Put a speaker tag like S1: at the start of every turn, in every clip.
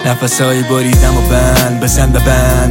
S1: نفسهای بریدم و بند بزن به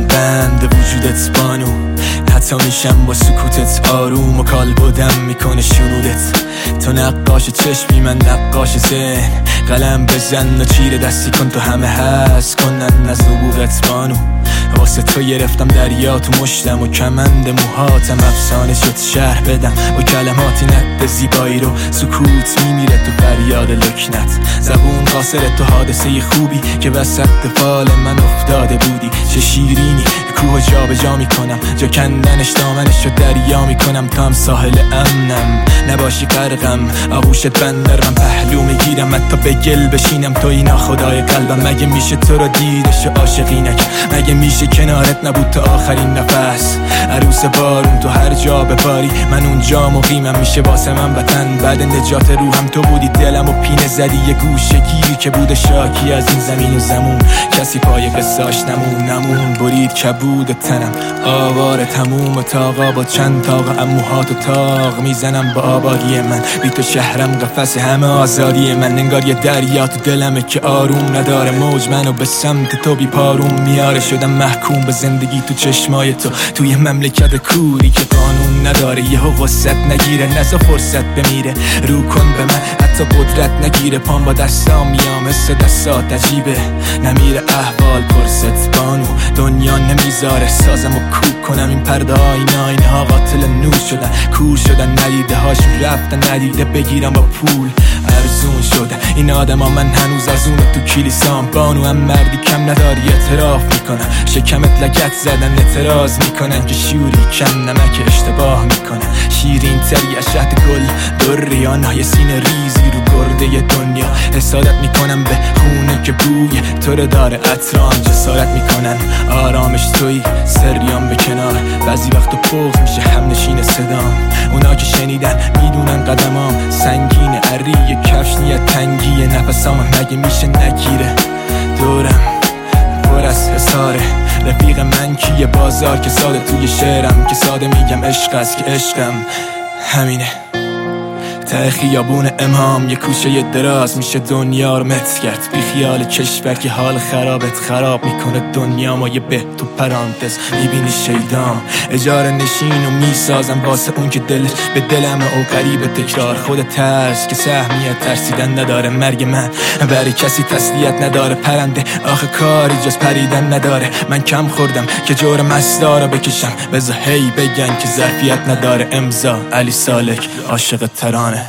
S1: بند وجودت بانو. حتی میشم با سکوتت آروم و کال بودم میکنه شنودت. تو نقاش چشمی من نقاش ذهن، قلم بزن و چیره دستی کن تو همه هست کنن از نبوغت بانو. واسه تو گرفتم دریا تو مشتم و کمند موهاتم افسانه شد شرح بدم با کلماتی نقد زیبایی رو. سکوت میمیره تو فریاد لکنت، زبون قاصر تو حادثه خوبی که وسط فال من افتاده بودی. چه شیرینی کوه جا به جا میکنم، جا کندنش دامنش رو دریا میکنم. تا هم ساحل امنم نباشی غرقم، آغوشت بندرم پهلو میگیرم حتی به گل بشینم. تو اینا خدای قلبم، مگه میشه تو رو دیدش عاشقی نکرد؟ مگه میشه کنارت نبود تا آخرین نفس؟ عروس بارون تو هر جا بباری من اونجا مقیمم. میشه واسه من وطن بعد نجات روحم تو بودی. دلم و پینه زدی یه گوشه گیر که بود شاکی از این زمین و زمون. کسی پای قصاش نمون برید کبود تنم آوار تموم تاقا با چند تاق اموهات و تاق میزنم با آبادی من. بی تو شهرم قفس همه آزادی من. انگار یه دریا تو دلمه که آروم نداره، موج منو به سمت تو بی پاروم میاره. شدم محکوم به زندگی تو چشمای تو، توی مملکت کوری که قانون نداره. یه وسط نگیره نزا فرصت بمیره، رو کن به من حتی قدرت نگیره. پام با دستام میام مثل دستات عجیبه، نمیره احوال پرست بانو. دنیا نمیذاره سازم و کوک کنم. این پرده آینه ها قاتل نور شدن، کور شدن ندیده هاشون رفتن ندیده بگیرم با پول ارزون شده. این آدم ها من هنوز از اون تو کلیسام بانو. هم مردی کم نداری اعتراف میکنن، شکمت لگت زدن اعتراض میکنن که شوری کم نمک اشتباه میکنن. شیرین تری از شهد گل دریان های سینه ریزی رو گرده دنیا. حسادت میکنم به خونه که بوی تو رو داره عطران. جسارت میکنن آرامش توی سریام به کنار. بعضی وقتا پخ میشه هم نشین صدام. اونا که شنیدن میدونن قدمام سنگین عری کفش نیت تنگی نفسام. مگه میشه نگیره دورم پر از حساره. رفیق من کیه بازار که ساده توی شعرم که ساده میگم عشق است که عشقم همینه. ته خیابون امام یه کوچه دراز میشه دنیا رو مت کرد. بی خیال کشور که حال خرابت خراب میکنه دنیا. ما یه به تو پرانتز میبینی شیدام اجاره نشین و میسازم واسه اون که دلش به دلم او قریب تکرار. خود ترس که سهمیت ترسیدن نداره، مرگ من برای کسی تسلیت نداره. پرنده آخه کاری جز پریدن نداره. من کم خوردم که جور مستا رو بکشم، بذار هی بگن که ظرفیت نداره. امضا علی سالک عاشق ترانه.